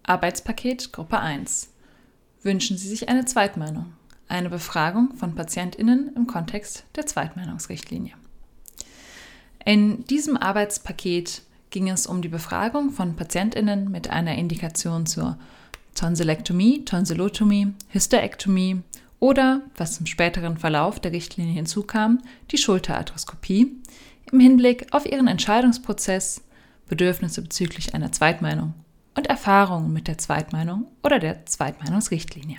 Arbeitspaket Gruppe 1. Wünschen Sie sich eine Zweitmeinung? Eine Befragung von PatientInnen im Kontext der Zweitmeinungsrichtlinie. In diesem Arbeitspaket ging es um die Befragung von PatientInnen mit einer Indikation zur Tonsillektomie, Tonsillotomie, Hysterektomie oder, was im späteren Verlauf der Richtlinie hinzukam, die Schulterarthroskopie im Hinblick auf ihren Entscheidungsprozess, Bedürfnisse bezüglich einer Zweitmeinung und Erfahrungen mit der Zweitmeinung oder der Zweitmeinungsrichtlinie.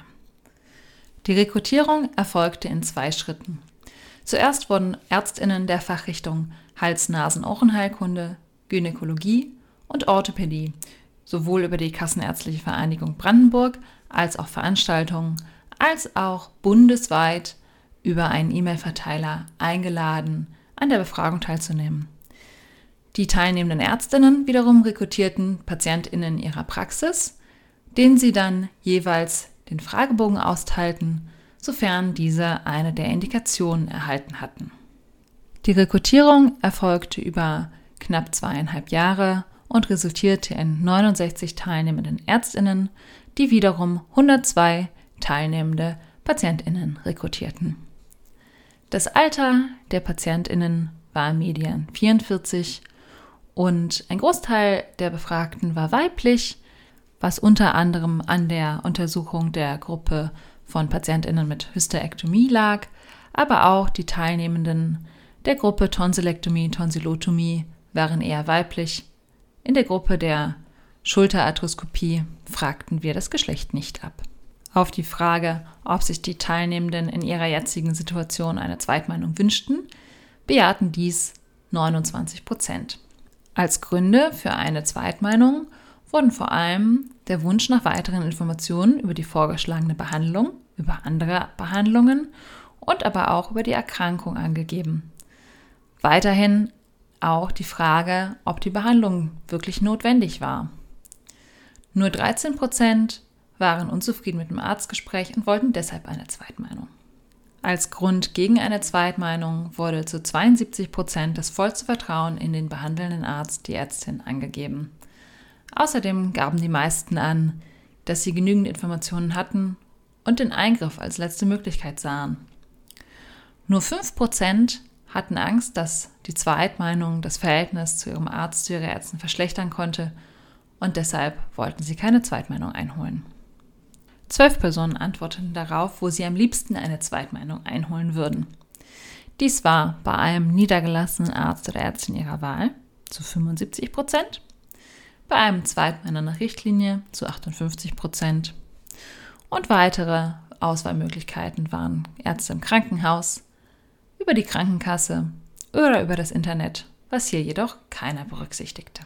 Die Rekrutierung erfolgte in 2 Schritten. Zuerst wurden ÄrztInnen der Fachrichtung Hals-Nasen-Ohrenheilkunde, Gynäkologie und Orthopädie sowohl über die Kassenärztliche Vereinigung Brandenburg als auch Veranstaltungen, als auch bundesweit über einen E-Mail-Verteiler eingeladen, an der Befragung teilzunehmen. Die teilnehmenden ÄrztInnen wiederum rekrutierten PatientInnen ihrer Praxis, denen sie dann jeweils den Fragebogen austeilten, sofern diese eine der Indikationen erhalten hatten. Die Rekrutierung erfolgte über knapp 2,5 Jahre und resultierte in 69 teilnehmenden ÄrztInnen, die wiederum 102 teilnehmende PatientInnen rekrutierten. Das Alter der PatientInnen war median 44 und ein Großteil der Befragten war weiblich, was unter anderem an der Untersuchung der Gruppe von PatientInnen mit Hysterektomie lag, aber auch die Teilnehmenden der Gruppe Tonsillektomie, Tonsillotomie waren eher weiblich. In der Gruppe der Schulterarthroskopie fragten wir das Geschlecht nicht ab. Auf die Frage, ob sich die Teilnehmenden in ihrer jetzigen Situation eine Zweitmeinung wünschten, bejahten dies 29%. Als Gründe für eine Zweitmeinung wurden vor allem der Wunsch nach weiteren Informationen über die vorgeschlagene Behandlung, über andere Behandlungen und aber auch über die Erkrankung angegeben. Weiterhin auch die Frage, ob die Behandlung wirklich notwendig war. Nur 13% waren unzufrieden mit dem Arztgespräch und wollten deshalb eine Zweitmeinung. Als Grund gegen eine Zweitmeinung wurde zu 72% das vollste Vertrauen in den behandelnden Arzt, die Ärztin, angegeben. Außerdem gaben die meisten an, dass sie genügend Informationen hatten und den Eingriff als letzte Möglichkeit sahen. Nur 5% hatten Angst, dass die Zweitmeinung das Verhältnis zu ihrem Arzt, zu ihrer Ärztin verschlechtern konnte und deshalb wollten sie keine Zweitmeinung einholen. 12 Personen antworteten darauf, wo sie am liebsten eine Zweitmeinung einholen würden. Dies war bei einem niedergelassenen Arzt oder Ärztin ihrer Wahl zu 75%, bei einem Zweitmeinung nach Richtlinie zu 58% und weitere Auswahlmöglichkeiten waren Ärzte im Krankenhaus, über die Krankenkasse oder über das Internet, was hier jedoch keiner berücksichtigte.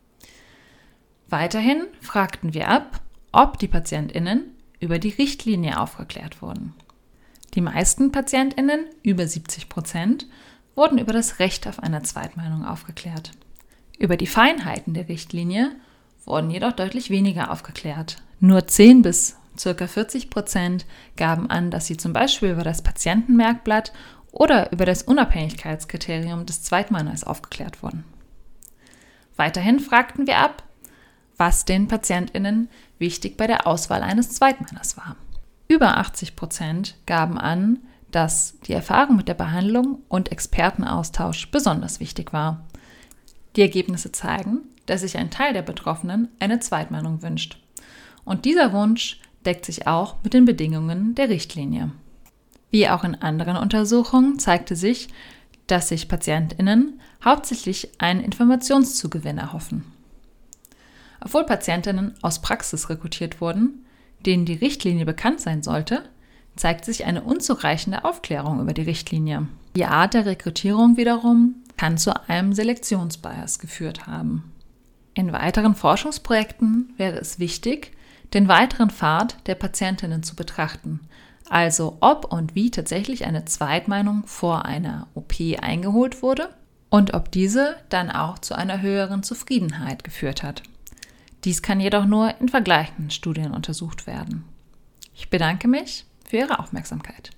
Weiterhin fragten wir ab, ob die PatientInnen über die Richtlinie aufgeklärt wurden. Die meisten PatientInnen, über 70%, wurden über das Recht auf eine Zweitmeinung aufgeklärt. Über die Feinheiten der Richtlinie wurden jedoch deutlich weniger aufgeklärt. Nur 10 bis ca. 40% gaben an, dass sie zum Beispiel über das Patientenmerkblatt oder über das Unabhängigkeitskriterium des Zweitmeiners aufgeklärt wurden. Weiterhin fragten wir ab, was den PatientInnen wichtig bei der Auswahl eines Zweitmeiners war. Über 80% gaben an, dass die Erfahrung mit der Behandlung und Expertenaustausch besonders wichtig war. Die Ergebnisse zeigen, dass sich ein Teil der Betroffenen eine Zweitmeinung wünscht. Und dieser Wunsch deckt sich auch mit den Bedingungen der Richtlinie. Wie auch in anderen Untersuchungen zeigte sich, dass sich PatientInnen hauptsächlich einen Informationszugewinn erhoffen. Obwohl PatientInnen aus Praxis rekrutiert wurden, denen die Richtlinie bekannt sein sollte, zeigt sich eine unzureichende Aufklärung über die Richtlinie. Die Art der Rekrutierung wiederum kann zu einem Selektionsbias geführt haben. In weiteren Forschungsprojekten wäre es wichtig, den weiteren Pfad der PatientInnen zu betrachten, also ob und wie tatsächlich eine Zweitmeinung vor einer OP eingeholt wurde und ob diese dann auch zu einer höheren Zufriedenheit geführt hat. Dies kann jedoch nur in vergleichenden Studien untersucht werden. Ich bedanke mich für Ihre Aufmerksamkeit.